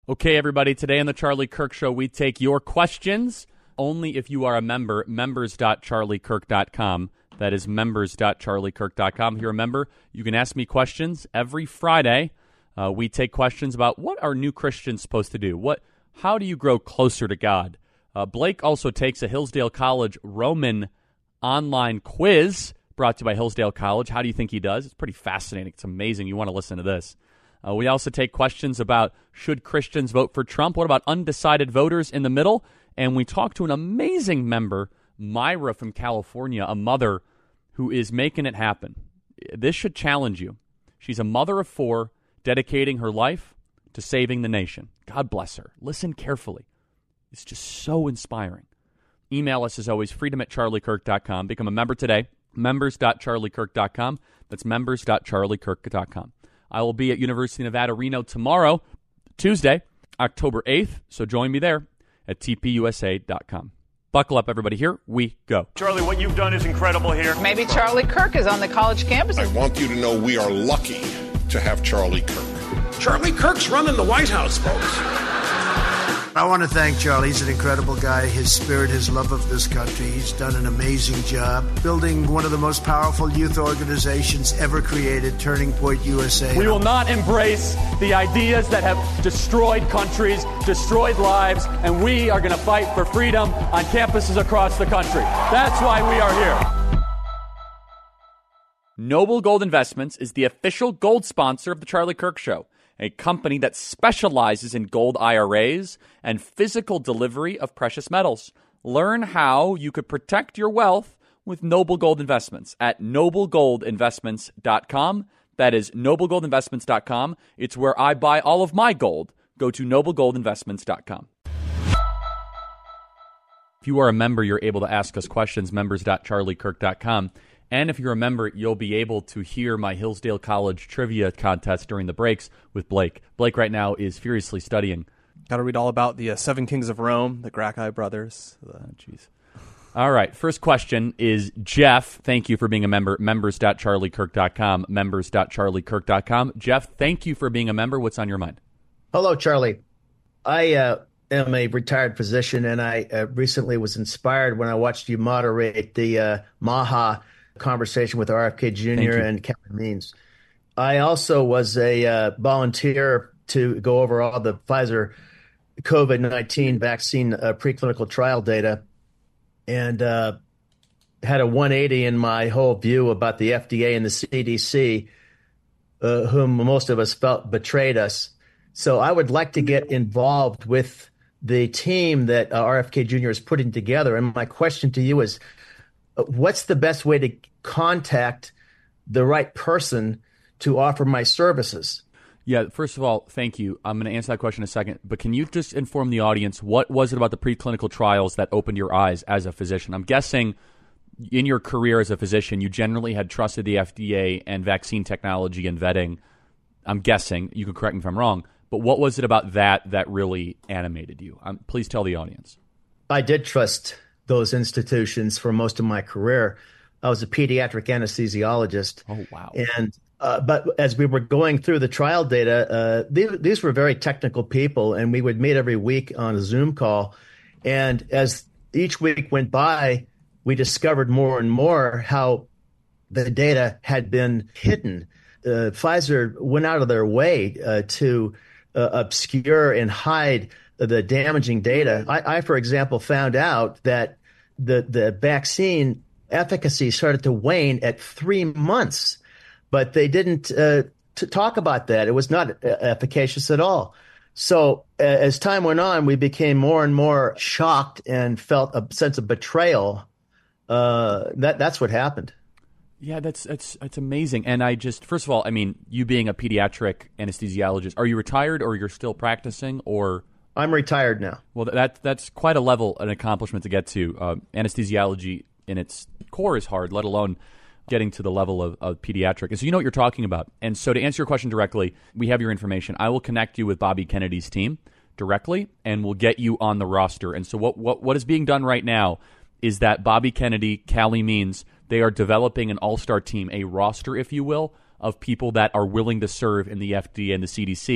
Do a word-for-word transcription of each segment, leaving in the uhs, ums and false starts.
Okay, everybody, today on the Charlie Kirk Show, we take your questions only if you are a member, members dot charlie kirk dot com. That is members dot charlie kirk dot com. If you're a member, you can ask me questions every Friday. Uh, we take questions about what are new Christians supposed to do? What? How do you grow closer to God? Uh, Blake also takes a Hillsdale College Roman online quiz brought to you by Hillsdale College. How do you think he does? It's pretty fascinating. It's amazing. You want to listen to this. Uh, we also take questions about should Christians vote for Trump? What about undecided voters in the middle? And we talk to an amazing member, Myra from California, a mother who is making it happen. This should challenge you. She's a mother of four, dedicating her life to saving the nation. God bless her. Listen carefully. It's just so inspiring. Email us as always, freedom at charlie kirk dot com. Become a member today, members dot charlie kirk dot com. That's members dot charlie kirk dot com. I will be at University of Nevada, Reno tomorrow, Tuesday, October eighth, so join me there at t p u s a dot com. Buckle up, everybody. Here we go. Charlie, what you've done is incredible here. Maybe Charlie Kirk is on the college campus. I want you to know we are lucky to have Charlie Kirk. Charlie Kirk's running the White House, folks. I want to thank Charlie. He's an incredible guy. His spirit, his love of this country. He's done an amazing job building one of the most powerful youth organizations ever created, Turning Point U S A. We will not embrace the ideas that have destroyed countries, destroyed lives, and we are going to fight for freedom on campuses across the country. That's why we are here. Noble Gold Investments is the official gold sponsor of the Charlie Kirk Show, a company that specializes in gold I R As and physical delivery of precious metals. Learn how you could protect your wealth with Noble Gold Investments at noble gold investments dot com. That is noble gold investments dot com. It's where I buy all of my gold. Go to noble gold investments dot com. If you are a member, you're able to ask us questions, members dot charlie kirk dot com. And if you're a member, you'll be able to hear my Hillsdale College trivia contest during the breaks with Blake. Blake right now is furiously studying. Got to read all about the uh, Seven Kings of Rome, the Gracchi brothers. Oh, jeez. All right. First question is Jeff. Thank you for being a member. members dot charlie kirk dot com. members dot charlie kirk dot com. Jeff, thank you for being a member. What's on your mind? Hello, Charlie. I uh, am a retired physician, and I uh, recently was inspired when I watched you moderate the uh, MAHA conversation with R F K Junior and Kevin Means. I also was a uh, volunteer to go over all the Pfizer COVID nineteen vaccine uh, preclinical trial data, and uh, had a one eighty in my whole view about the F D A and the C D C, uh, whom most of us felt betrayed us. So I would like to get involved with the team that uh, R F K Junior is putting together. And my question to you is, what's the best way to contact the right person to offer my services? Yeah, first of all, thank you. I'm going to answer that question in a second. But can you just inform the audience, what was it about the preclinical trials that opened your eyes as a physician? I'm guessing in your career as a physician, you generally had trusted the F D A and vaccine technology and vetting. I'm guessing. You can correct me if I'm wrong. But what was it about that that really animated you? Um, please tell the audience. I did trust those institutions for most of my career. I was a pediatric anesthesiologist. Oh, wow. And uh, but as we were going through the trial data, uh, these, these were very technical people, and we would meet every week on a Zoom call. And as each week went by, we discovered more and more how the data had been hidden. Uh, Pfizer went out of their way uh, to uh, obscure and hide the damaging data. I, I, for example, found out that the the vaccine efficacy started to wane at three months, but they didn't uh, to talk about that. It was not efficacious at all. So uh, as time went on, we became more and more shocked and felt a sense of betrayal. Uh, that that's what happened. Yeah, that's that's that's amazing. And I just, first of all, I mean, you being a pediatric anesthesiologist, are you retired or you're still practicing, or? I'm retired now. Well, that that's quite a level, an accomplishment to get to. Uh, anesthesiology in its core is hard, let alone getting to the level of, of pediatric. And so you know what you're talking about. And so to answer your question directly, we have your information. I will connect you with Bobby Kennedy's team directly, and we'll get you on the roster. And so what what, what is being done right now is that Bobby Kennedy, Callie Means, they are developing an all-star team, a roster, if you will, of people that are willing to serve in the F D A and the C D C.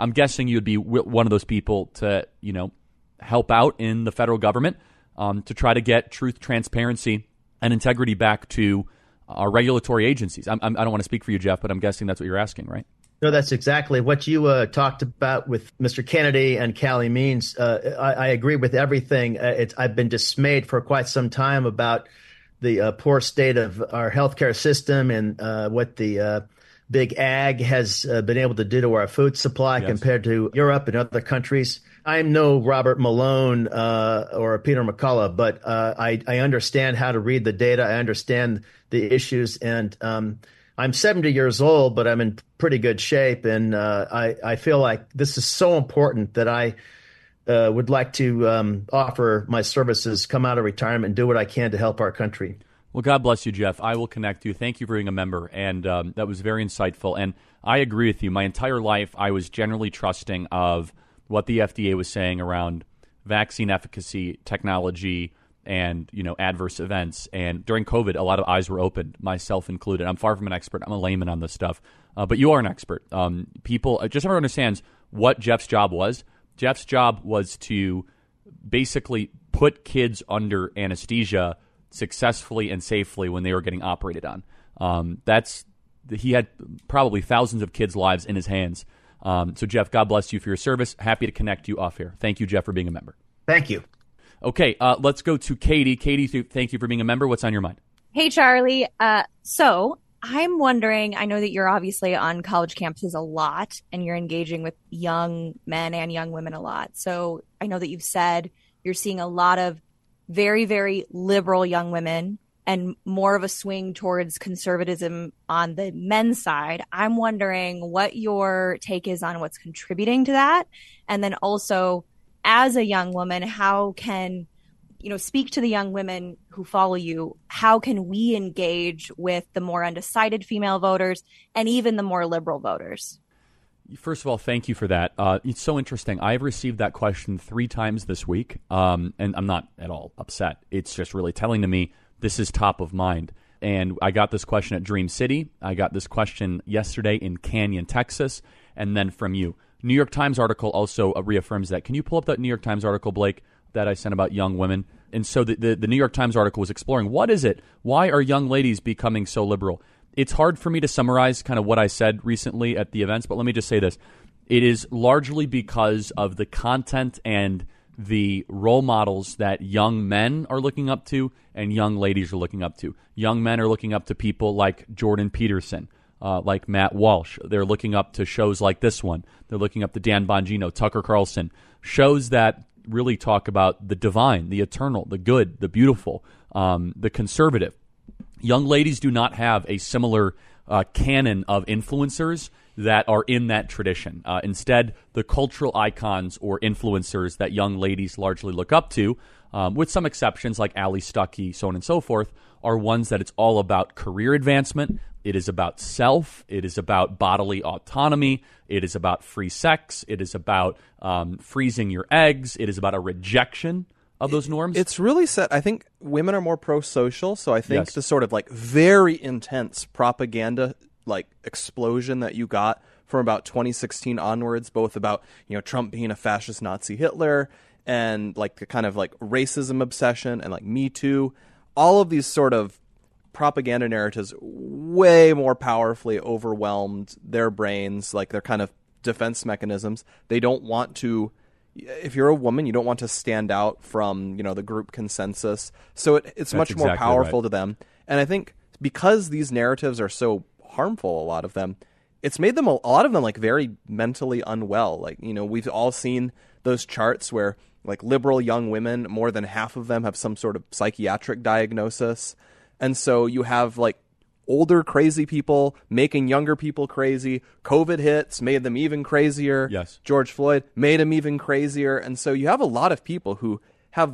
I'm guessing you'd be w- one of those people to, you know, help out in the federal government um, to try to get truth, transparency, and integrity back to our regulatory agencies. I'm, I'm, I don't want to speak for you, Jeff, but I'm guessing that's what you're asking, right? No, that's exactly what you uh, talked about with Mister Kennedy and Callie Means. Uh, I, I agree with everything. Uh, it's, I've been dismayed for quite some time about the uh, poor state of our healthcare system and uh, what the uh, big ag has uh, been able to do to our food supply yes. compared to Europe and other countries. I'm no Robert Malone uh, or Peter McCullough, but uh, I, I understand how to read the data. I understand the issues, and um, I'm seventy years old, but I'm in pretty good shape, and uh, I, I feel like this is so important that I uh, would like to um, offer my services, come out of retirement, and do what I can to help our country. Well, God bless you, Jeff. I will connect you. Thank you for being a member, and um, that was very insightful. And I agree with you. My entire life, I was generally trusting of what the F D A was saying around vaccine efficacy, technology, and, you know, adverse events. And during COVID, a lot of eyes were opened, myself included. I'm far from an expert. I'm a layman on this stuff. Uh, but you are an expert. Um, people, just everyone understands what Jeff's job was. Jeff's job was to basically put kids under anesthesia successfully and safely when they were getting operated on. Um, that's he had probably thousands of kids' lives in his hands. Um, so, Jeff, God bless you for your service. Happy to connect you off here. Thank you, Jeff, for being a member. Thank you. Okay, uh, let's go to Katie. Katie, th- thank you for being a member. What's on your mind? Hey, Charlie. Uh, so I'm wondering, I know that you're obviously on college campuses a lot and you're engaging with young men and young women a lot. So I know that you've said you're seeing a lot of very, very liberal young women and more of a swing towards conservatism on the men's side. I'm wondering what your take is on what's contributing to that. And then also, as a young woman, how can, you know, speak to the young women who follow you, how can we engage with the more undecided female voters and even the more liberal voters? First of all, thank you for that. Uh, it's so interesting. I've received that question three times this week, um, and I'm not at all upset. It's just really telling to me this is top of mind. And I got this question at Dream City. I got this question yesterday in Canyon, Texas, and then from you. New York Times article also uh, reaffirms that. Can you pull up that New York Times article, Blake, that I sent about young women? And so the, the, the New York Times article was exploring, what is it? Why are young ladies becoming so liberal? It's hard for me to summarize kind of what I said recently at the events, but let me just say this. It is largely because of the content and the role models that young men are looking up to and young ladies are looking up to. Young men are looking up to people like Jordan Peterson, uh, like Matt Walsh. They're looking up to shows like this one. They're looking up to Dan Bongino, Tucker Carlson, shows that really talk about the divine, the eternal, the good, the beautiful, um, the conservative. Young ladies do not have a similar uh, canon of influencers that are in that tradition. Uh, instead, the cultural icons or influencers that young ladies largely look up to, um, with some exceptions like Ali Stuckey, so on and so forth, are ones that it's all about career advancement. It is about self. It is about bodily autonomy. It is about free sex. It is about um, freezing your eggs. It is about a rejection of those norms. It's really set. I think women are more pro-social, so I think yes. the sort of like very intense propaganda like explosion that you got from about twenty sixteen onwards, both about, you know, Trump being a fascist Nazi Hitler and like the kind of like racism obsession and like Me Too, all of these sort of propaganda narratives way more powerfully overwhelmed their brains, like their kind of defense mechanisms. They don't want to, if you're a woman, you don't want to stand out from, you know, the group consensus. So it, it's That's much exactly more powerful right. to them. And I think because these narratives are so harmful, a lot of them, it's made them, a, a lot of them like very mentally unwell. Like, you know, we've all seen those charts where like liberal young women, more than half of them have some sort of psychiatric diagnosis. And so you have like older crazy people making younger people crazy. COVID hits, made them even crazier. Yes. George Floyd made them even crazier. And so you have a lot of people who have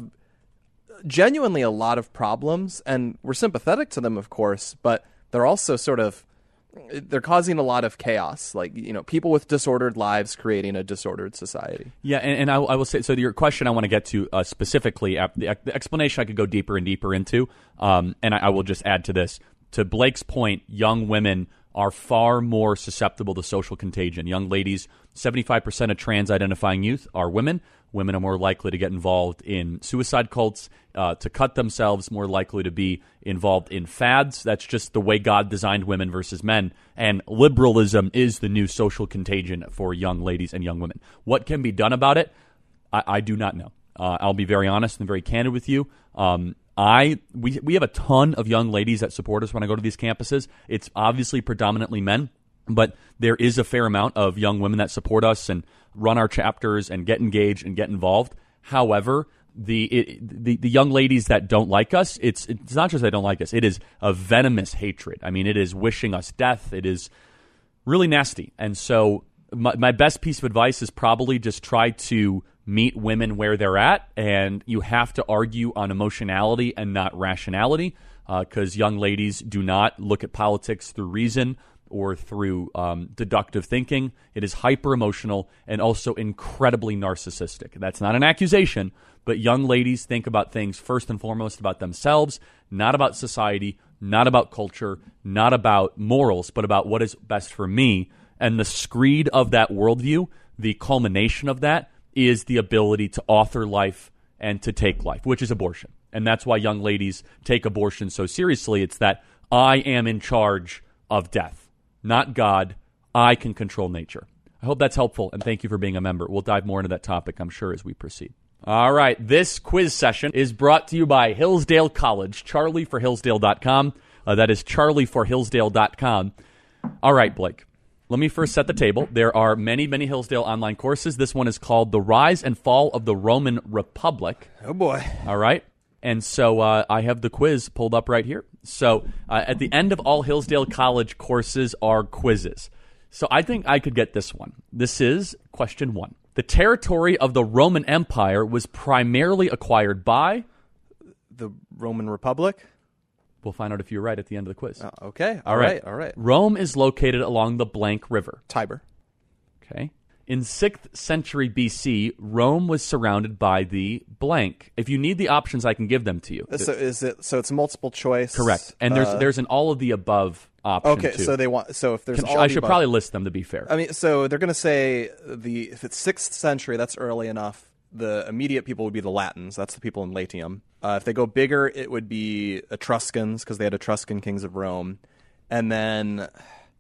genuinely a lot of problems, and we're sympathetic to them, of course, but they're also sort of, they're causing a lot of chaos, like, you know, people with disordered lives creating a disordered society. Yeah, and, and I, I will say, so your question I want to get to uh, specifically, uh, the, the explanation I could go deeper and deeper into, um, and I, I will just add to this. To Blake's point, young women are far more susceptible to social contagion. Young ladies, seventy-five percent of trans-identifying youth are women. Women are more likely to get involved in suicide cults, uh, to cut themselves, more likely to be involved in fads. That's just the way God designed women versus men. And liberalism is the new social contagion for young ladies and young women. What can be done about it? I, I do not know. Uh, I'll be very honest and very candid with you. Um, I we we have a ton of young ladies that support us when I go to these campuses. It's obviously predominantly men, but there is a fair amount of young women that support us and run our chapters and get engaged and get involved. However, the it, the the young ladies that don't like us, it's it's not just they don't like us. It is a venomous hatred. I mean, it is wishing us death. It is really nasty. And so my, my best piece of advice is probably just try to meet women where they're at, and you have to argue on emotionality and not rationality, because uh, young ladies do not look at politics through reason or through um, deductive thinking. It is hyper-emotional and also incredibly narcissistic. That's not an accusation, but young ladies think about things first and foremost about themselves, not about society, not about culture, not about morals, but about what is best for me. And the screed of that worldview, the culmination of that, is the ability to author life and to take life, which is abortion. And that's why young ladies take abortion so seriously. It's that I am in charge of death, not God. I can control nature. I hope that's helpful, and thank you for being a member. We'll dive more into that topic, I'm sure, as we proceed. All right, this quiz session is brought to you by Hillsdale College, charlie for hillsdale dot com. Uh, that is charlie for hillsdale dot com. All right, Blake. Let me first set the table. There are many, many Hillsdale online courses. This one is called The Rise and Fall of the Roman Republic. Oh, boy. All right. And so uh, I have the quiz pulled up right here. So uh, at the end of all Hillsdale College courses are quizzes. So I think I could get this one. This is question one. The territory of the Roman Empire was primarily acquired by? The Roman Republic? We'll find out if you're right at the end of the quiz. Uh, okay. All all right. right. All right. Rome is located along the blank river. Tiber. Okay. In sixth century B C, Rome was surrounded by the blank. If you need the options, I can give them to you. So is it? So it's multiple choice. Correct. And there's uh, there's an all of the above option. Okay. Too. So they want. So if there's Can, all I of the should above, probably list them to be fair. I mean, so they're going to say the if it's sixth century, that's early enough. The immediate people would be the Latins. That's the people in Latium. Uh, if they go bigger, it would be Etruscans, because they had Etruscan kings of Rome. And then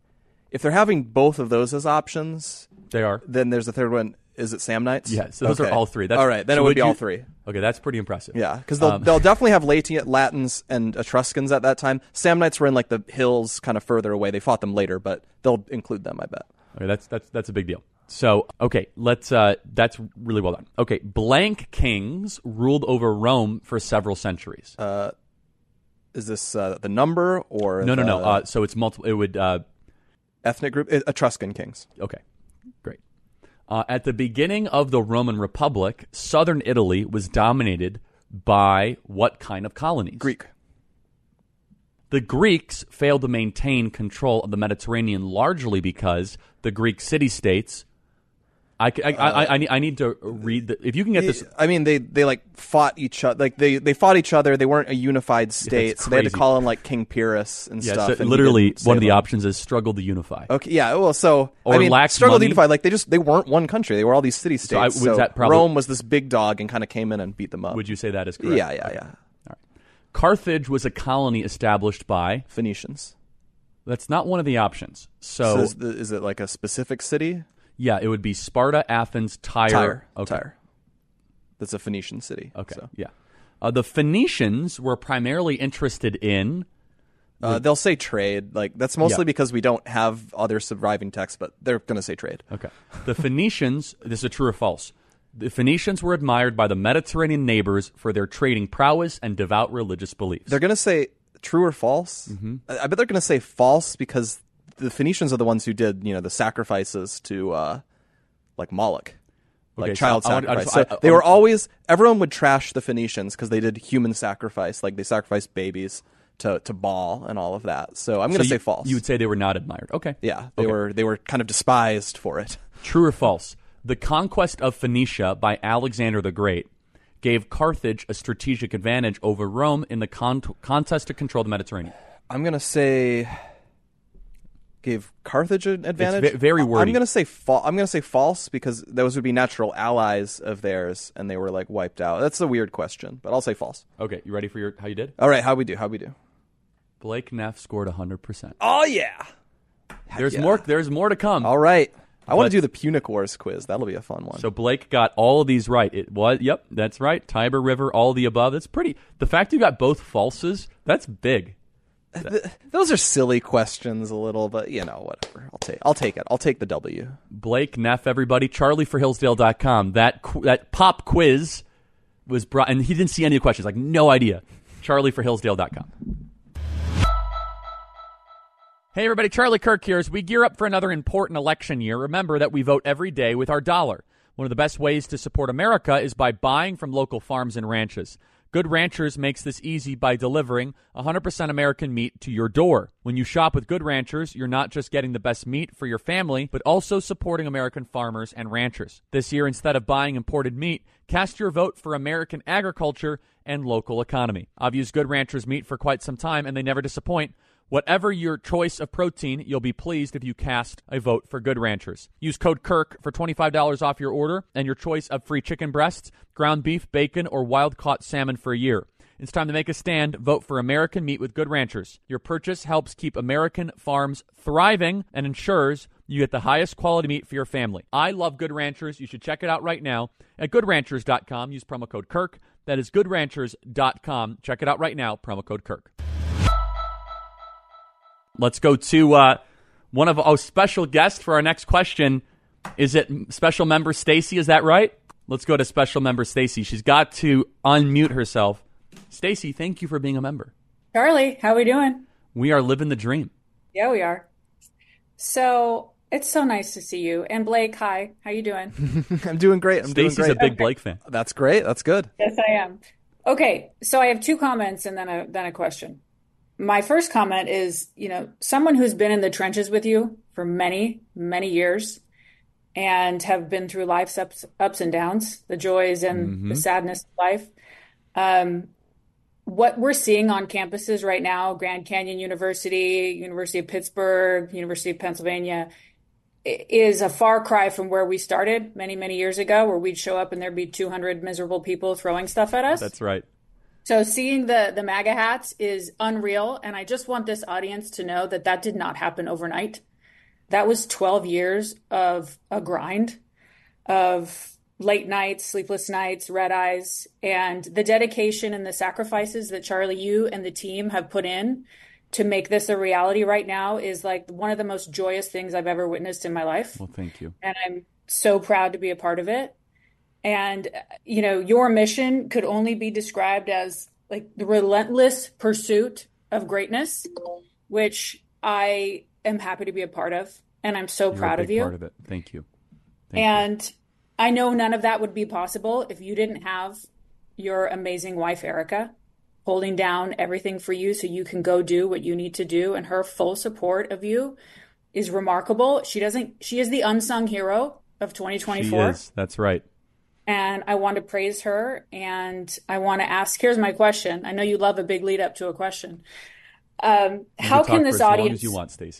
if they're having both of those as options, they are. Then there's a third one. Is it Samnites? Yeah, so those okay. are all three. That's, all right, then so it would be you, all three. Okay, that's pretty impressive. Yeah, because they'll, um, they'll definitely have Lati- Latins and Etruscans at that time. Samnites were in like the hills kind of further away. They fought them later, but they'll include them, I bet. Okay, that's that's that's a big deal. So, okay, let's. Uh, that's really well done. Okay, blank kings ruled over Rome for several centuries. Uh, is this uh, the number or no, the, no, no? Uh, so it's multiple. It would uh, ethnic group Etruscan kings. Okay, great. Uh, at the beginning of the Roman Republic, southern Italy was dominated by what kind of colonies? Greek. The Greeks failed to maintain control of the Mediterranean largely because the Greek city-states. I, I, I, I, I, need, I need to read the, if you can get this. I mean, they, they like fought each other. Like they, they fought each other. They weren't a unified state, so they had to call in like King Pyrrhus and yeah, stuff. So and literally, one of the them. options is struggle to unify. Okay, yeah. Well, so or I mean, lack struggle money. to unify. Like they just they weren't one country. They were all these city states. So, I, was so that probably, Rome was this big dog and kind of came in and beat them up. Would you say that is correct? Yeah, yeah, okay. yeah. All right. Carthage was a colony established by Phoenicians. That's not one of the options. So, so is, the, is it like a specific city? Yeah, it would be Sparta, Athens, Tyre. Tyre. Okay. Tyre. That's a Phoenician city. Okay. So. Yeah. Uh, the Phoenicians were primarily interested in. Uh, they'll say trade. Like that's mostly yeah. because we don't have other surviving texts, but they're going to say trade. Okay. The Phoenicians. This is a true or false. The Phoenicians were admired by the Mediterranean neighbors for their trading prowess and devout religious beliefs. They're going to say true or false. Mm-hmm. I, I bet they're going to say false because the Phoenicians are the ones who did, you know, the sacrifices to, uh, like Moloch, like okay, child so I, I, sacrifice. I, I, so they were always. Everyone would trash the Phoenicians because they did human sacrifice, like they sacrificed babies to to Baal and all of that. So I'm going to so say you, false. You would say they were not admired. Okay. Yeah, they okay. were. They were kind of despised for it. True or false? The conquest of Phoenicia by Alexander the Great gave Carthage a strategic advantage over Rome in the con- contest to control the Mediterranean. I'm going to say gave Carthage an advantage. It's very wordy. I'm gonna say fa- I'm gonna say false because those would be natural allies of theirs, and they were like wiped out. That's a weird question, but I'll say false. Okay, you ready for your how you did? All right, how we do? How we do? Blake Neff scored one hundred percent. Oh yeah. There's yeah. more. There's more to come. All right. I want But- to do the Punic Wars quiz. That'll be a fun one. So Blake got all of these right. It was, yep, that's right. Tiber River, all the above. That's pretty. The fact you got both falses, that's big. Th- those are silly questions a little, but you know, whatever. I'll take. I'll take it. I'll take the W. Blake Neff, everybody. Charlie for Hillsdale dot com. That qu- that pop quiz was brought, and he didn't see any of the questions. Like no idea. Charlie for Hillsdale dot com. Hey everybody, Charlie Kirk here. As we gear up for another important election year, remember that we vote every day with our dollar. One of the best ways to support America is by buying from local farms and ranches. Good Ranchers makes this easy by delivering one hundred percent American meat to your door. When you shop with Good Ranchers, you're not just getting the best meat for your family, but also supporting American farmers and ranchers. This year, instead of buying imported meat, cast your vote for American agriculture and local economy. I've used Good Ranchers meat for quite some time, and they never disappoint. Whatever your choice of protein, you'll be pleased if you cast a vote for Good Ranchers. Use code Kirk for twenty-five dollars off your order and your choice of free chicken breasts, ground beef, bacon, or wild-caught salmon for a year. It's time to make a stand. Vote for American meat with Good Ranchers. Your purchase helps keep American farms thriving and ensures you get the highest quality meat for your family. I love Good Ranchers. You should check it out right now at good ranchers dot com. Use promo code Kirk. That is good ranchers dot com. Check it out right now. Promo code Kirk. Let's go to uh, one of our special guests for our next question. Is it special member Stacy? Is that right? Let's go to special member Stacy. She's got to unmute herself. Stacy, thank you for being a member. Charlie, how we doing? We are living the dream. Yeah, we are. So it's so nice to see you. And Blake, hi. How you doing? I'm doing great. I'm Stacy's doing great. a big Okay. Blake fan. That's great. That's good. Yes, I am. Okay, so I have two comments and then a then a question. My first comment is, you know, someone who's been in the trenches with you for many, many years and have been through life's ups, ups and downs, the joys and Mm-hmm. the sadness of life. Um, what we're seeing on campuses right now, Grand Canyon University, University of Pittsburgh, University of Pennsylvania, i- is a far cry from where we started many, many years ago, where we'd show up and there'd be two hundred miserable people throwing stuff at us. That's right. So seeing the the MAGA hats is unreal, and I just want this audience to know that that did not happen overnight. That was twelve years of a grind, of late nights, sleepless nights, red eyes, and the dedication and the sacrifices that Charlie, you and the team have put in to make this a reality right now is like one of the most joyous things I've ever witnessed in my life. Well, thank you. And I'm so proud to be a part of it. And, you know, your mission could only be described as like the relentless pursuit of greatness, which I am happy to be a part of. And I'm so You're proud a of big you. part of it. Thank you. Thank and you. I know none of that would be possible if you didn't have your amazing wife, Erica, holding down everything for you so you can go do what you need to do. And her full support of you is remarkable. She doesn't, she is the unsung hero of twenty twenty-four. She is. That's right. And I want to praise her. And I want to ask, here's my question. I know you love a big lead up to a question. Um, how can this for as long audience, as you want, Stacy.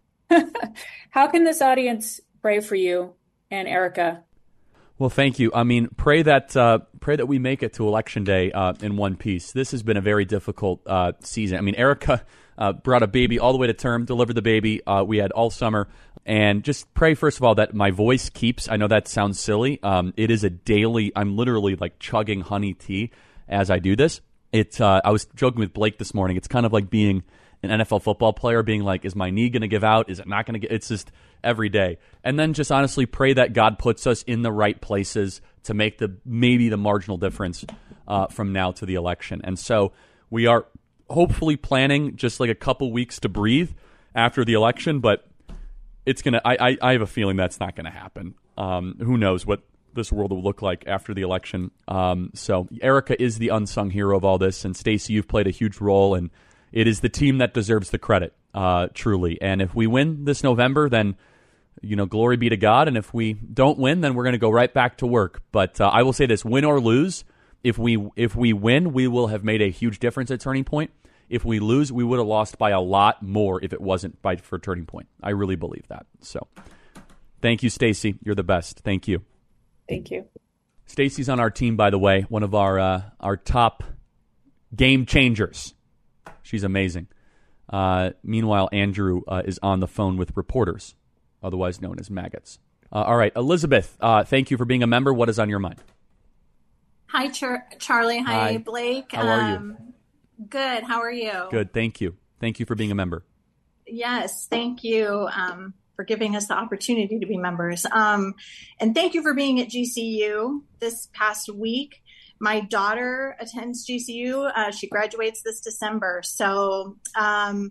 how can this audience pray for you and Erica? Well, thank you. I mean, pray that uh, pray that we make it to Election Day uh, in one piece. This has been a very difficult uh, season. I mean, Erica uh, brought a baby all the way to term, delivered the baby. Uh, we had all summer. And just pray, first of all, that my voice keeps. I know that sounds silly. Um, it is a daily, I'm literally like chugging honey tea as I do this. It's, uh, I was joking with Blake this morning. It's kind of like being an N F L football player, being like, is my knee going to give out? Is it not going to get? It's just every day. And then just honestly pray that God puts us in the right places to make the maybe the marginal difference uh, from now to the election. And so we are hopefully planning just like a couple weeks to breathe after the election, but it's gonna. I, I, I have a feeling that's not going to happen. Um, who knows what this world will look like after the election. Um, so Erica is the unsung hero of all this, and Stacy, you've played a huge role, and it is the team that deserves the credit, uh, truly. And if we win this November, then you know, glory be to God. And if we don't win, then we're going to go right back to work. But uh, I will say this: win or lose, if we if we win, we will have made a huge difference at Turning Point. If we lose, we would have lost by a lot more if it wasn't by for Turning Point. I really believe that. So thank you, Stacey. You're the best. Thank you. Thank you. Stacey's on our team, by the way, one of our uh, our top game changers. She's amazing. Uh, meanwhile, Andrew uh, is on the phone with reporters, otherwise known as maggots. Uh, all right, Elizabeth, uh, thank you for being a member. What is on your mind? Hi, Char- Charlie. Hi, Hi, Blake. How are you? Um, good. How are you? Good, thank you. Thank you for being a member. Yes, thank you um, for giving us the opportunity to be members. Um, and thank you for being at G C U this past week. My daughter attends G C U. Uh, she graduates this December. So um,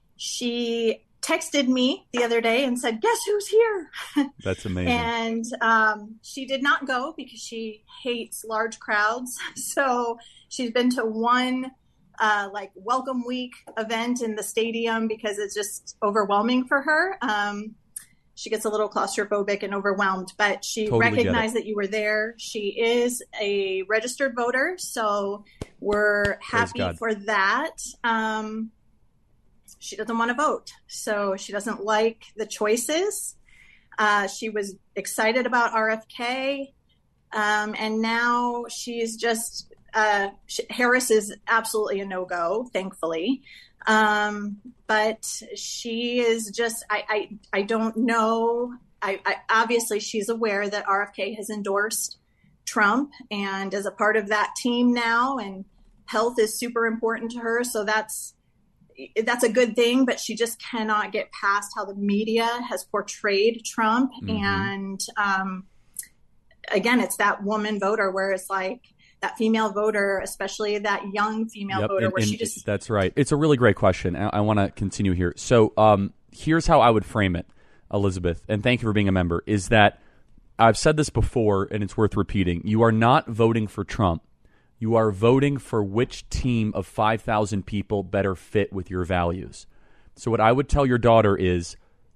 she texted me the other day and said, guess who's here? That's amazing. And um, she did not go because she hates large crowds. So she's been to one uh, like welcome week event in the stadium because it's just overwhelming for her. Um, she gets a little claustrophobic and overwhelmed, but she Totally recognized that you were there. She is a registered voter, so we're happy God. for that. Um, she doesn't want to vote, so she doesn't like the choices. Uh, she was excited about R F K, um, and now she's just uh, she, Harris is absolutely a no-go, thankfully. Um, but she is just, I, I, I don't know. I, I obviously she's aware that R F K has endorsed Trump and is a part of that team now, and health is super important to her. So that's, that's a good thing, but she just cannot get past how the media has portrayed Trump. Mm-hmm. And, um, again, it's that woman voter where it's like, that female voter, especially that young female Yep, voter, and, where and she just... That's right. It's a really great question. I, I want to continue here. So um, here's how I would frame it, Elizabeth, and thank you for being a member, is that I've said this before, and it's worth repeating. You are not voting for Trump. You are voting for which team of five thousand people better fit with your values. So what I would tell your daughter is,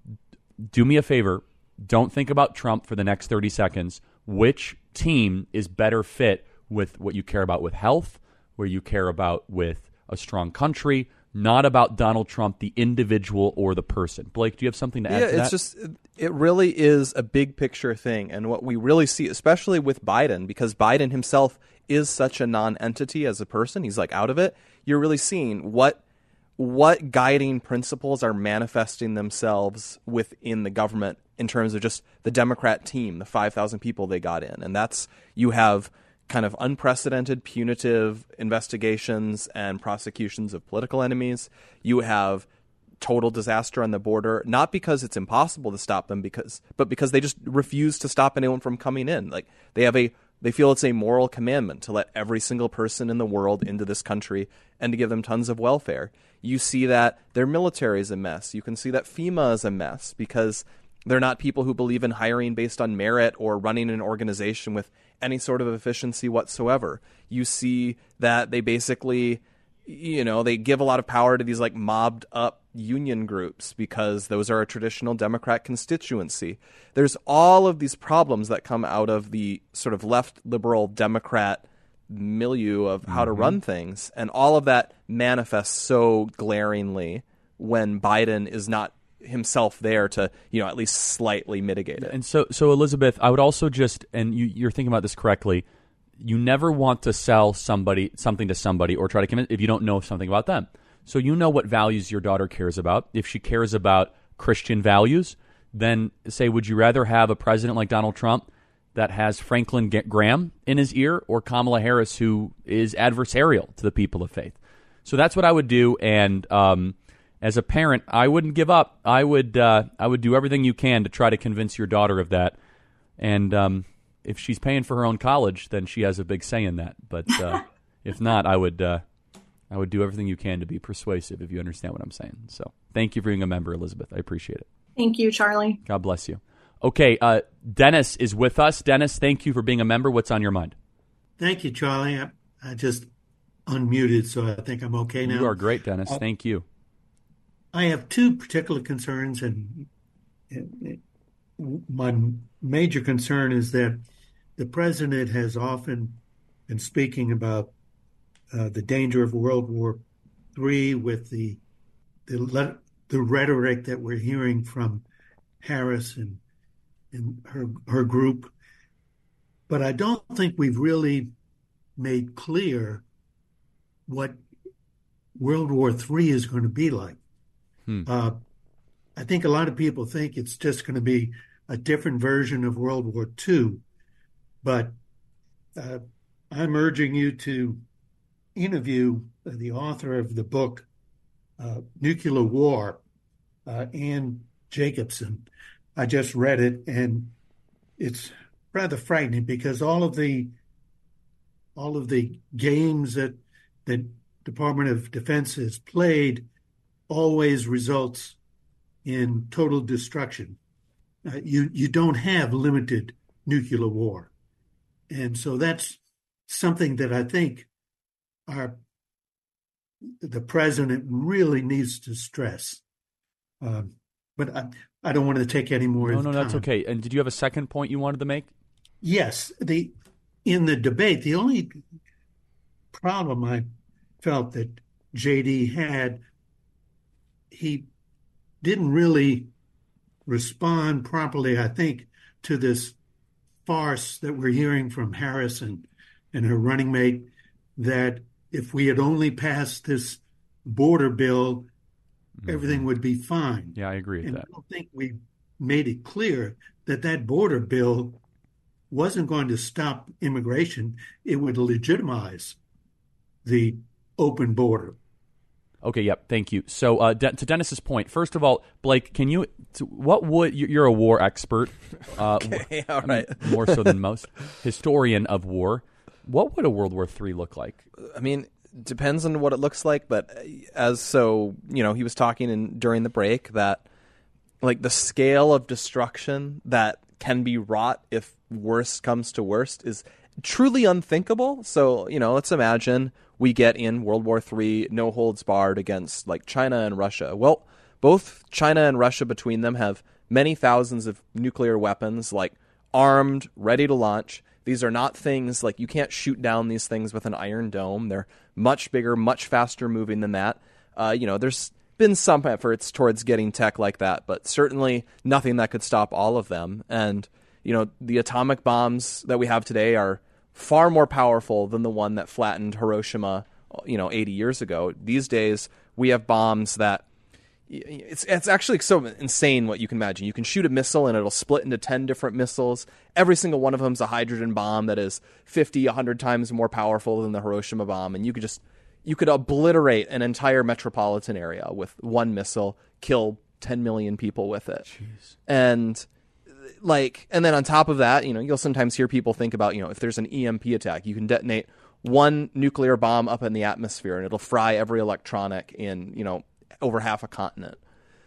do me a favor, don't think about Trump for the next thirty seconds. Which team is better fit with what you care about with health, where you care about with a strong country, not about Donald Trump, the individual or the person. Blake, do you have something to add yeah, to that? Yeah, it's just, it really is a big picture thing. And what we really see, especially with Biden, because Biden himself is such a non-entity as a person, he's like out of it, you're really seeing what what guiding principles are manifesting themselves within the government in terms of just the Democrat team, the five thousand people they got in. And that's, you have kind of unprecedented punitive investigations and prosecutions of political enemies. You have total disaster on the border, not because it's impossible to stop them, because but because they just refuse to stop anyone from coming in. Like they have a they feel it's a moral commandment to let every single person in the world into this country and to give them tons of welfare. You see that their military is a mess. You can see that FEMA is a mess because they're not people who believe in hiring based on merit or running an organization with any sort of efficiency whatsoever. You see that they basically, you know, they give a lot of power to these like mobbed up union groups because those are a traditional Democrat constituency. There's all of these problems that come out of the sort of left liberal Democrat milieu of how mm-hmm. to run things. And all of that manifests so glaringly when Biden is not himself there to, you know, at least slightly mitigate it. And so, so Elizabeth, I would also just, and you, you're thinking about this correctly, you never want to sell somebody something to somebody or try to convince if you don't know something about them. So you know what values your daughter cares about. If she cares about Christian values, then say, would you rather have a president like Donald Trump that has Franklin Graham in his ear or Kamala Harris, who is adversarial to the people of faith? So that's what I would do. And um, as a parent, I wouldn't give up. I would uh, I would do everything you can to try to convince your daughter of that. And um, if she's paying for her own college, then she has a big say in that. But uh, if not, I would uh, I would do everything you can to be persuasive, if you understand what I'm saying. So thank you for being a member, Elizabeth. I appreciate it. Thank you, Charlie. God bless you. Okay, uh, Dennis is with us. Dennis, thank you for being a member. What's on your mind? Thank you, Charlie. I, I just unmuted, so I think I'm okay now. You are great, Dennis. Uh, thank you. I have two particular concerns, and, and my major concern is that the president has often been speaking about uh, the danger of World War three with the the the rhetoric that we're hearing from Harris and and her her group. But I don't think we've really made clear what World War Three is going to be like. Hmm. Uh, I think a lot of people think it's just going to be a different version of World War Two, but uh, I'm urging you to interview the author of the book, uh, Nuclear War, uh, Ann Jacobson. I just read it, and it's rather frightening because all of the all of the games that the Department of Defense has played always results in total destruction. Uh, you you don't have limited nuclear war, and so that's something that I think our the president really needs to stress. Um, but I, I don't want to take any more. No, of no, time. that's okay. And did you have a second point you wanted to make? Yes, the in the debate, the only problem I felt that J D had, he didn't really respond properly, I think, to this farce that we're hearing from Harris and, and her running mate, that if we had only passed this border bill, mm-hmm. everything would be fine. Yeah, I agree with and that. I don't think we made it clear that that border bill wasn't going to stop immigration. It would legitimize the open border. Okay, yep, thank you. So uh, De- to Dennis's point, first of all, Blake, can you, what would, you're a war expert. Uh, okay, all I right. mean, more so than most. Historian of war. What would a World War Three look like? I mean, depends on what it looks like, but as so, you know, he was talking in, during the break that, like, the scale of destruction that can be wrought if worst comes to worst is truly unthinkable. So, you know, let's imagine we get in World War Three, no holds barred against like China and Russia. Well, both China and Russia between them have many thousands of nuclear weapons, like armed, ready to launch. These are not things like you can't shoot down these things with an Iron Dome. They're much bigger, much faster moving than that. Uh, you know, there's been some efforts towards getting tech like that, but certainly nothing that could stop all of them. And, you know, the atomic bombs that we have today are far more powerful than the one that flattened Hiroshima, you know, eighty years ago. These days, we have bombs that it's it's actually so insane what you can imagine. You can shoot a missile and it'll split into ten different missiles. Every single one of them is a hydrogen bomb that is fifty, one hundred times more powerful than the Hiroshima bomb. And you could just, you could obliterate an entire metropolitan area with one missile, kill ten million people with it. Jeez. And like, and then on top of that, you know, you'll sometimes hear people think about, you know, if there's an E M P attack, you can detonate one nuclear bomb up in the atmosphere and it'll fry every electronic in, you know, over half a continent.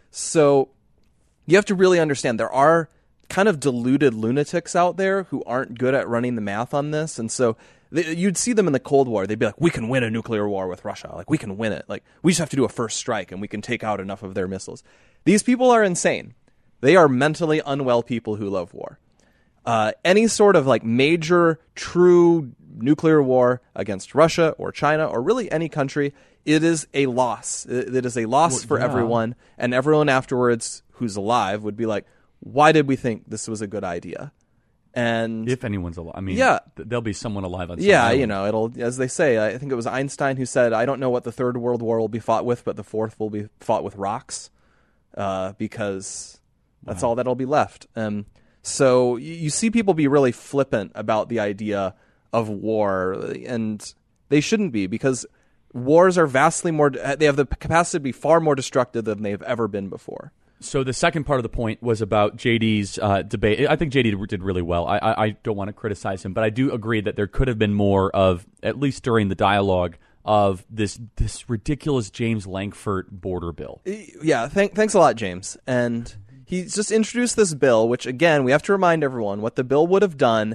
So you have to really understand there are kind of deluded lunatics out there who aren't good at running the math on this. And so they, you'd see them in the Cold War. They'd be like, we can win a nuclear war with Russia. Like, we can win it. Like, we just have to do a first strike and we can take out enough of their missiles. These people are insane. They are mentally unwell people who love war. Uh, any sort of like major, true nuclear war against Russia or China or really any country, it is a loss. It, it is a loss well, for yeah. everyone. And everyone afterwards who's alive would be like, why did we think this was a good idea? And if anyone's alive, I mean, yeah, th- there'll be someone alive on some yeah, island. You know, it'll, as they say, I think it was Einstein who said, I don't know what the third world war will be fought with, but the fourth will be fought with rocks, uh, because that's wow. all that'll be left. Um, so you, you see people be really flippant about the idea of war, and they shouldn't be, because wars are vastly more, they have the capacity to be far more destructive than they've ever been before. So the second part of the point was about J D's uh, debate. I think J D did really well. I, I, I don't want to criticize him, but I do agree that there could have been more of, at least during the dialogue, of this this ridiculous James Lankford border bill. Yeah, th- thanks a lot, James. And he's just introduced this bill, which, again, we have to remind everyone what the bill would have done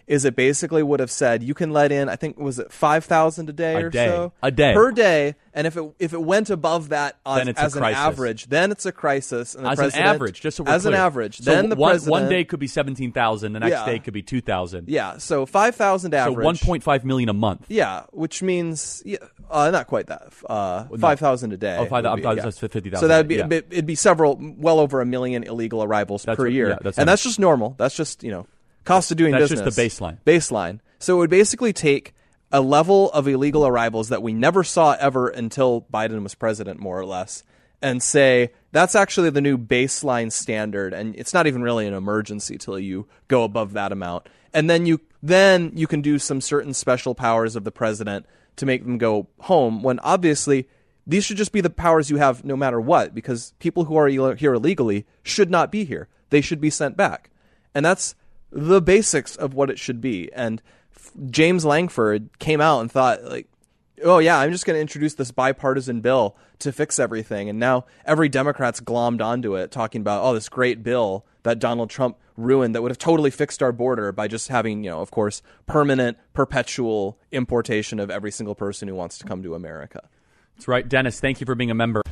is it basically would have said you can let in, I think, was it five thousand a day a or day. so? A day. Per day. And if it if it went above that as, it's as a an crisis. average, then it's a crisis. And the as president, an average, just so we're As clear. an average. So then the one, president... one day could be seventeen thousand, the next Yeah. day could be two thousand. Yeah, so five thousand average. So one point five million a month. Yeah, which means yeah, uh, not quite that. Uh, no. five thousand a day. Oh, five, would I be, thought yeah. it was fifty thousand. So that would be yeah. it'd, it'd be several, well over a million illegal arrivals That's per what- year, yeah, that's and nice. that's just normal. That's just you know cost of doing That's business. just the baseline. Baseline. So it would basically take a level of illegal arrivals that we never saw ever until Biden was president, more or less, and say that's actually the new baseline standard, and it's not even really an emergency till you go above that amount, and then you then you can do some certain special powers of the president to make them go home. When obviously these should just be the powers you have no matter what, because people who are here illegally should not be here. They should be sent back, and that's the basics of what it should be. And James Langford came out and thought, like, oh yeah, I'm just going to introduce this bipartisan bill to fix everything. And now every Democrat's glommed onto it, talking about, oh, this great bill that Donald Trump ruined that would have totally fixed our border by just having, you know, of course, permanent, perpetual importation of every single person who wants to come to America. That's right. Dennis, thank you for being a member.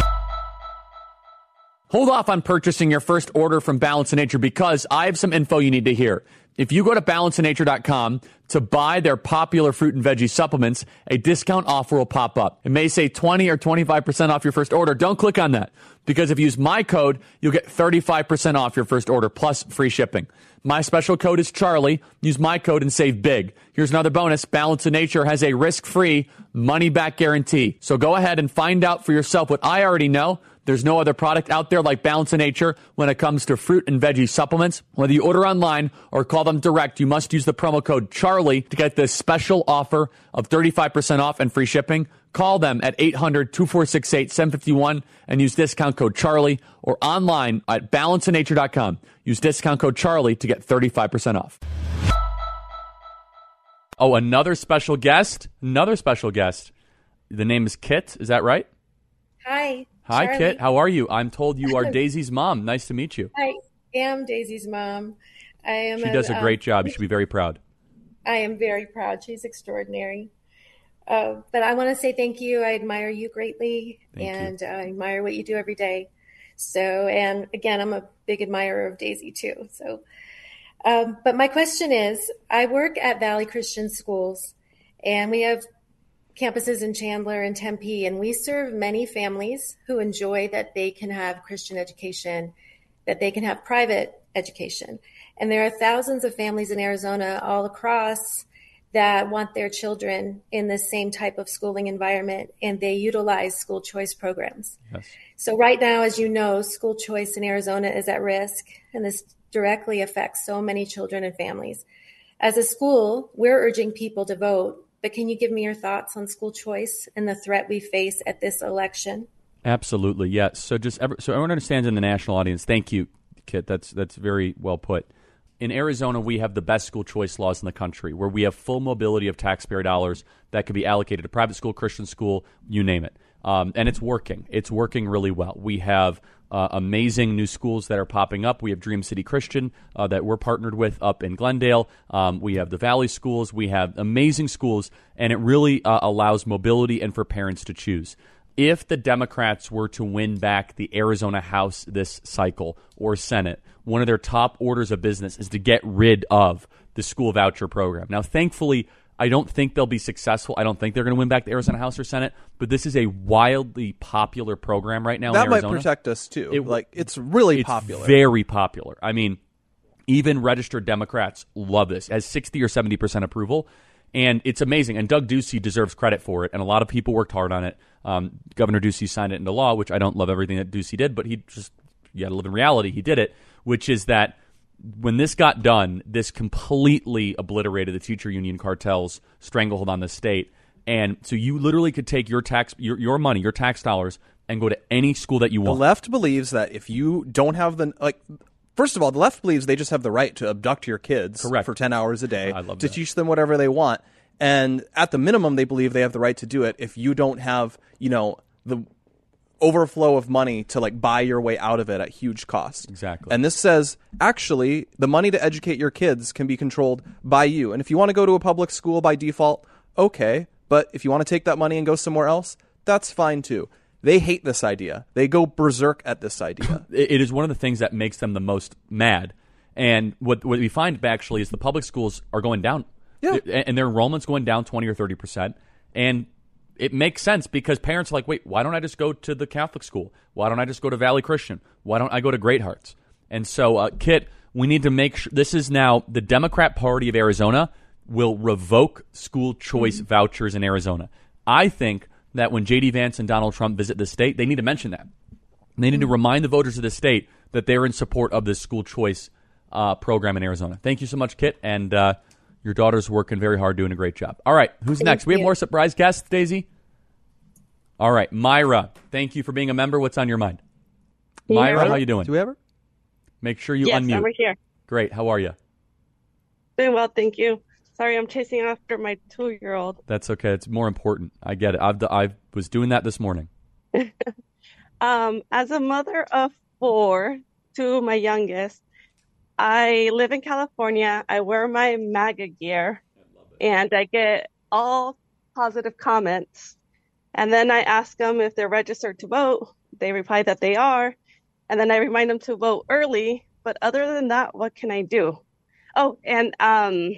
Hold off on purchasing your first order from Balance of Nature because I have some info you need to hear. If you go to balance of nature dot com to buy their popular fruit and veggie supplements, a discount offer will pop up. It may say twenty or twenty-five percent off your first order. Don't click on that because if you use my code, you'll get thirty-five percent off your first order plus free shipping. My special code is Charlie. Use my code and save big. Here's another bonus. Balance of Nature has a risk-free money-back guarantee. So go ahead and find out for yourself what I already know. There's no other product out there like Balance of Nature when it comes to fruit and veggie supplements. Whether you order online or call them direct, you must use the promo code Charlie to get this special offer of thirty-five percent off and free shipping. Call them at eight hundred, two four six eight, seven five one and use discount code Charlie, or online at balance of nature dot com. Use discount code Charlie to get thirty-five percent off. Oh, another special guest. Another special guest. The name is Kit. Is that right? Hi. Hi, Charlie. Kit. How are you? I'm told you are Daisy's mom. Nice to meet you. I am Daisy's mom. I am. She does a great um, job. You should be very proud. I am very proud. She's extraordinary. Uh, but I want to say thank you. I admire you greatly, thank and you. I admire what you do every day. So, and again, I'm a big admirer of Daisy too. So, um, but my question is, I work at Valley Christian Schools, and we have campuses in Chandler and Tempe, and we serve many families who enjoy that they can have Christian education, that they can have private education. And there are thousands of families in Arizona all across that want their children in the same type of schooling environment, and they utilize school choice programs. Yes. So right now, as you know, school choice in Arizona is at risk, and this directly affects so many children and families. As a school, we're urging people to vote. But can you give me your thoughts on school choice and the threat we face at this election? Absolutely, yes. So just ever, so everyone understands in the national audience. Thank you, Kit. That's that's very well put. In Arizona, we have the best school choice laws in the country, where we have full mobility of taxpayer dollars that can be allocated to private school, Christian school, you name it. Um, and it's working. It's working really well. We have uh, amazing new schools that are popping up. We have Dream City Christian uh, that we're partnered with up in Glendale. Um, we have the Valley schools. We have amazing schools, and it really uh, allows mobility and for parents to choose. If the Democrats were to win back the Arizona House this cycle or Senate, one of their top orders of business is to get rid of the school voucher program. Now, thankfully, I don't think they'll be successful. I don't think they're going to win back the Arizona House or Senate, but this is a wildly popular program right now that in Arizona. That might protect us, too. It, like, it's really it's popular. very popular. I mean, even registered Democrats love this. It has sixty or seventy percent approval, and it's amazing. And Doug Ducey deserves credit for it, and a lot of people worked hard on it. Um, Governor Ducey signed it into law, which I don't love everything that Ducey did, but he just, you got to live in reality. He did it, which is that when this got done, this completely obliterated the teacher union cartel's stranglehold on the state. And so you literally could take your tax, your, your money, your tax dollars, and go to any school that you want. The left believes that if you don't have the, like, first of all, the left believes they just have the right to abduct your kids Correct. for ten hours a day I love to that. teach them whatever they want. And at the minimum, they believe they have the right to do it if you don't have, you know, the overflow of money to like buy your way out of it at huge cost. Exactly. And this says, actually, the money to educate your kids can be controlled by you. And if you want to go to a public school by default, okay. But if you want to take that money and go somewhere else, that's fine too. They hate this idea. They go berserk at this idea. It is one of the things that makes them the most mad. And what, what we find actually is the public schools are going down. Yeah. And their enrollment's going down twenty or thirty percent. And it makes sense because parents are like, wait, why don't I just go to the Catholic school? Why don't I just go to Valley Christian? Why don't I go to Great Hearts? And so, uh, Kit, we need to make sure this is now the Democrat Party of Arizona will revoke school choice mm-hmm. vouchers in Arizona. I think that when J D Vance and Donald Trump visit the state, they need to mention that. They need mm-hmm. to remind the voters of the state that they're in support of this school choice uh, program in Arizona. Thank you so much, Kit. And uh, your daughter's working very hard, doing a great job. All right, who's Thank next? you. We have more surprise guests, Daisy? All right, Myra, thank you for being a member. What's on your mind? Can you Myra, hear me? how you doing? Do we ever? Make sure you yes, unmute. I'm right here. Great, how are you? Doing well, thank you. Sorry, I'm chasing after my two-year-old. That's okay. It's more important. I get it. I've I was doing that this morning. um, as a mother of four, two of my youngest, I live in California. I wear my MAGA gear, and I get all positive comments. And then I ask them if they're registered to vote. They reply that they are. And then I remind them to vote early. But other than that, what can I do? Oh, and um,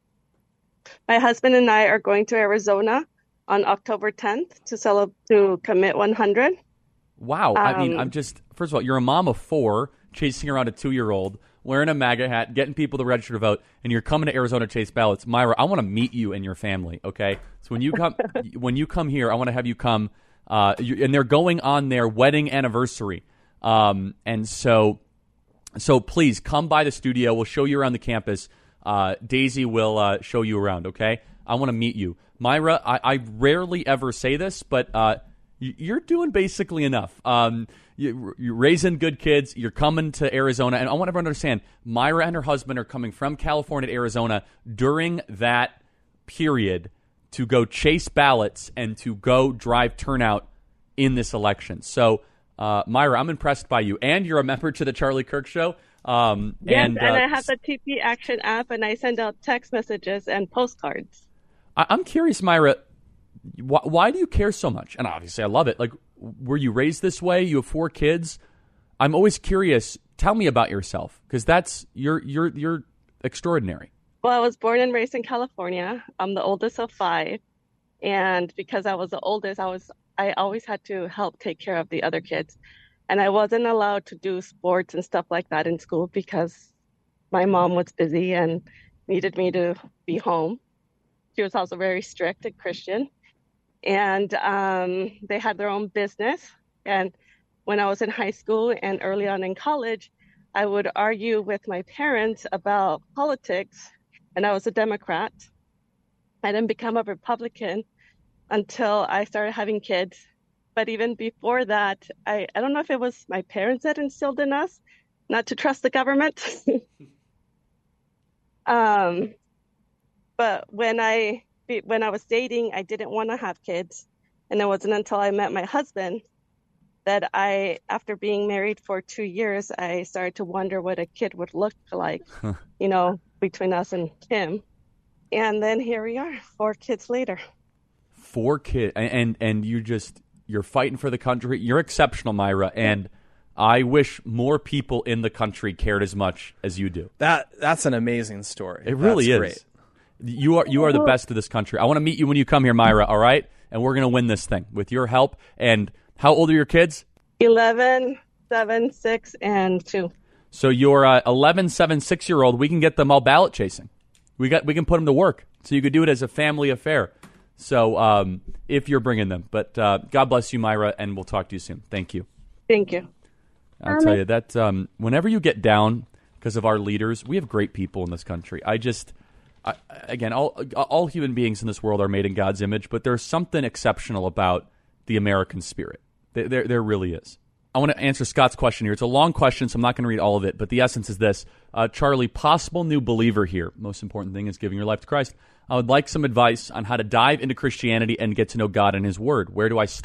my husband and I are going to Arizona on October tenth to celebrate, to commit one hundred. Wow. Um, I mean, I'm just, first of all, you're a mom of four, chasing around a two-year-old, wearing a MAGA hat, getting people to register to vote, and you're coming to Arizona to chase ballots. Myra, I want to meet you and your family, okay? So when you come when you come here, I want to have you come, uh, you, and they're going on their wedding anniversary. Um, and so, so please come by the studio. We'll show you around the campus. Uh, Daisy will uh, show you around, okay? I want to meet you. Myra, I, I rarely ever say this, but uh, you're doing basically enough. Um, you, you're raising good kids. You're coming to Arizona. And I want everyone to understand, Myra and her husband are coming from California to Arizona during that period to go chase ballots and to go drive turnout in this election. So, uh, Myra, I'm impressed by you. And you're a member to the Charlie Kirk Show. Um, yes, and, and uh, I have the T P Action app, and I send out text messages and postcards. I- I'm curious, Myra, why, why do you care so much? And obviously, I love it. Like, were you raised this way? You have four kids. I'm always curious. Tell me about yourself, because that's you're you're you're extraordinary. Well, I was born and raised in California. I'm the oldest of five, and because I was the oldest, I was I always had to help take care of the other kids, and I wasn't allowed to do sports and stuff like that in school because my mom was busy and needed me to be home. She was also very strict and Christian, and um, they had their own business. And when I was in high school and early on in college, I would argue with my parents about politics, and I was a Democrat. I didn't become a Republican until I started having kids. But even before that, I, I don't know if it was my parents that instilled in us not to trust the government. um, but when I when I was dating, I didn't want to have kids. And it wasn't until I met my husband that I, after being married for two years, I started to wonder what a kid would look like, you know, between us and him. And then here we are, four kids later. Four kids, and and you just you're fighting for the country. You're exceptional, Myra, and I wish more people in the country cared as much as you do. That that's an amazing story. It really that's is. Great. You are you are the best of this country. I want to meet you when you come here, Myra. All right, and we're gonna win this thing with your help. And how old are your kids? Eleven, seven, six, and two. So your uh, eleven, seven, six year old, we can get them all ballot chasing. We got we can put them to work. So you could do it as a family affair. So um, if you're bringing them, but uh, God bless you, Myra, and we'll talk to you soon. Thank you. Thank you. I'll tell you that um, whenever you get down because of our leaders, we have great people in this country. I just, I, again, all all human beings in this world are made in God's image, but there's something exceptional about the American spirit. There, there, there really is. I want to answer Scott's question here. It's a long question, so I'm not going to read all of it, but the essence is this. Uh, Charlie, possible new believer here. Most important thing is giving your life to Christ. I would like some advice on how to dive into Christianity and get to know God and His Word. Where do I start?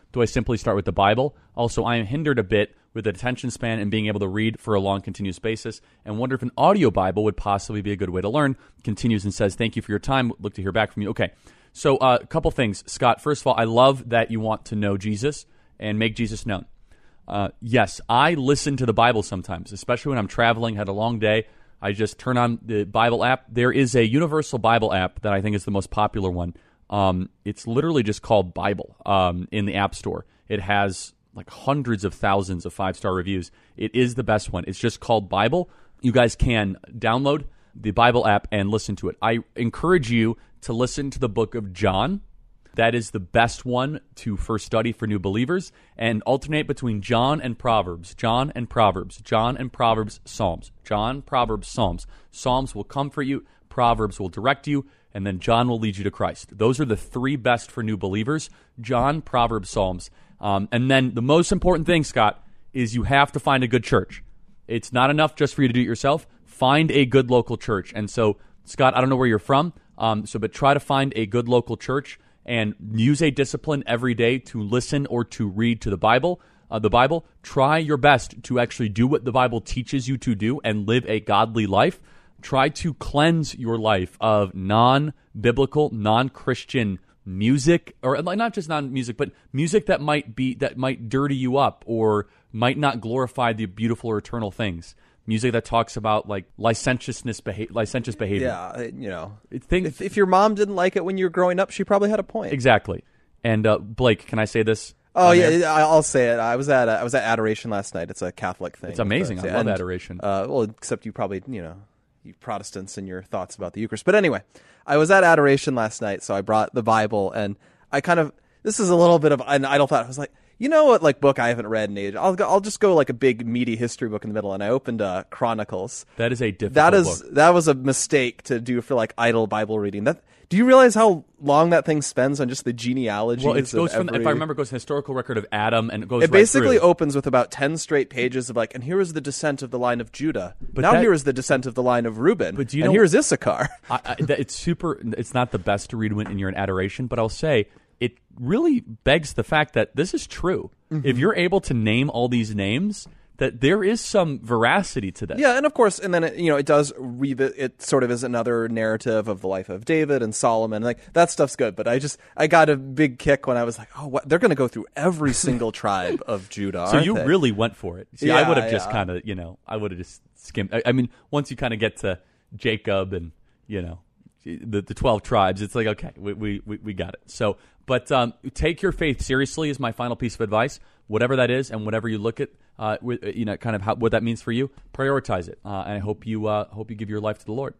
Do I simply start with the Bible? Also, I am hindered a bit with attention span and being able to read for a long continuous basis, and wonder if an audio Bible would possibly be a good way to learn. Continues and says, thank you for your time. Look to hear back from you. Okay, so uh, a couple things. Scott, first of all, I love that you want to know Jesus and make Jesus known. Uh, yes, I listen to the Bible sometimes, especially when I'm traveling, had a long day. I just turn on the Bible app. There is a universal Bible app that I think is the most popular one. Um, it's literally just called Bible um, in the App Store. It has like hundreds of thousands of five-star reviews. It is the best one. It's just called Bible. You guys can download the Bible app and listen to it. I encourage you to listen to the book of John. That is the best one to first study for new believers, and alternate between John and Proverbs, John and Proverbs, John and Proverbs, Psalms, John, Proverbs, Psalms. Psalms will comfort you, Proverbs will direct you, and then John will lead you to Christ. Those are the three best for new believers, John, Proverbs, Psalms. Um, and then the most important thing, Scott, is you have to find a good church. It's not enough just for you to do it yourself. Find a good local church. And so, Scott, I don't know where you're from, um, so but try to find a good local church and use a discipline every day to listen or to read to the Bible. Uh, the Bible. Try your best to actually do what the Bible teaches you to do and live a godly life. Try to cleanse your life of non-biblical, non-Christian music, or not just non-music, but music that might be that might dirty you up or might not glorify the beautiful or eternal things. Music that talks about like licentiousness, beha- licentious behavior. Yeah, you know, Things, if, if your mom didn't like it when you were growing up, she probably had a point. Exactly. And uh, Blake, can I say this? Oh yeah, there? I'll say it. I was at uh, I was at Adoration last night. It's a Catholic thing. It's amazing. I love and, Adoration. Uh, well, except you probably you know you Protestants and your thoughts about the Eucharist. But anyway, I was at Adoration last night, so I brought the Bible, and I kind of this is a little bit of an idle thought. I was like, you know what, like book I haven't read in age. I'll go, I'll just go like a big meaty history book in the middle, and I opened uh, Chronicles. That is a difficult that is, book. That was a mistake to do for like idle Bible reading. That do you realize how long that thing spends on just the genealogy? Well, it goes from, every... if I remember, it goes historical record of Adam, and it goes. It right basically through. opens with about ten straight pages of like, and here is the descent of the line of Judah. But now that, here is the descent of the line of Reuben. But do you and know, here is Issachar. I, I, that, it's super. It's not the best to read when you're in adoration, but I'll say it really begs the fact that this is true. Mm-hmm. If you're able to name all these names, that there is some veracity to this. Yeah, and of course, and then it, you know it does revi- it sort of is another narrative of the life of David and Solomon. Like that stuff's good, but I just I got a big kick when I was like, oh, what? They're going to go through every single tribe of Judah. So you they? really went for it. See, yeah, I would have just yeah. kind of, you know, I would have just skimmed. I, I mean, once you kind of get to Jacob and you know the the twelve tribes, it's like okay, we we we, we got it. So, but um, take your faith seriously is my final piece of advice. Whatever that is, and whatever you look at, uh, with, you know, kind of how, what that means for you, prioritize it. Uh, and I hope you uh, hope you give your life to the Lord.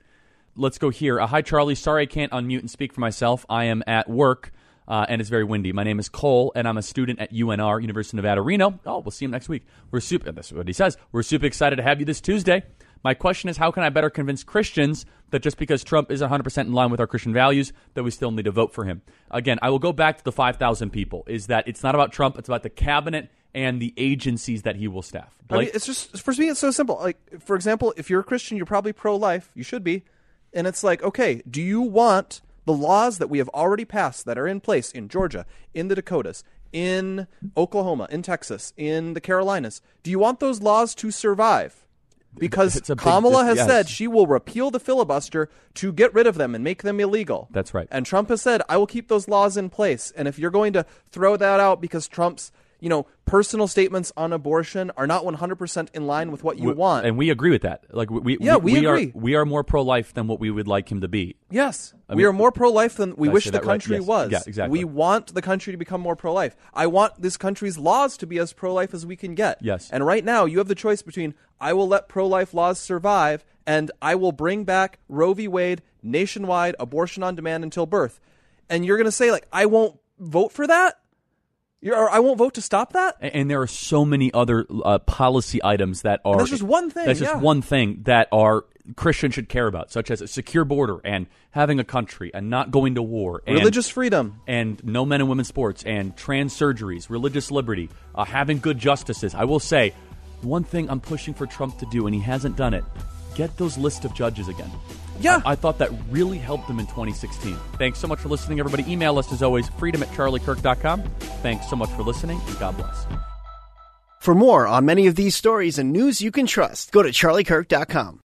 Let's go here. Uh, hi, Charlie. Sorry I can't unmute and speak for myself. I am at work, uh, and it's very windy. My name is Cole, and I'm a student at U N R, University of Nevada, Reno. Oh, we'll see him next week. We're super. That's what he says. We're super excited to have you this Tuesday. My question is, how can I better convince Christians that just because Trump is one hundred percent in line with our Christian values, that we still need to vote for him? Again, I will go back to the five thousand people, is that it's not about Trump, it's about the cabinet and the agencies that he will staff. Blake? I mean, it's just, for me, it's so simple. Like, for example, if you're a Christian, you're probably pro-life. You should be. And it's like, okay, do you want the laws that we have already passed that are in place in Georgia, in the Dakotas, in Oklahoma, in Texas, in the Carolinas, do you want those laws to survive? Because Kamala has yes. said she will repeal the filibuster to get rid of them and make them illegal. That's right. And Trump has said, I will keep those laws in place. And if you're going to throw that out because Trump's, you know, personal statements on abortion are not one hundred percent in line with what you we, want. And we agree with that. Like we, yeah, we, we, we agree. Are, we are more pro-life than what we would like him to be. Yes. I we mean, are more pro-life than we wish the country right? yes. was. Yeah, exactly. We want the country to become more pro-life. I want this country's laws to be as pro-life as we can get. Yes. And right now, you have the choice between I will let pro-life laws survive and I will bring back Roe v. Wade, nationwide abortion on demand until birth. And you're going to say, like, I won't vote for that? You're, or I won't vote to stop that? And, and there are so many other uh, policy items that are... And that's just one thing, That's yeah. just one thing that our Christians should care about, such as a secure border and having a country and not going to war. And, religious freedom. And no men and women sports and trans surgeries, religious liberty, uh, having good justices. I will say, one thing I'm pushing for Trump to do, and he hasn't done it, get those list of judges again. Yeah. I, I thought that really helped him in twenty sixteen. Thanks so much for listening, everybody. Email us, as always, freedom at charlie kirk dot com. Thanks so much for listening, and God bless. For more on many of these stories and news you can trust, go to charlie kirk dot com.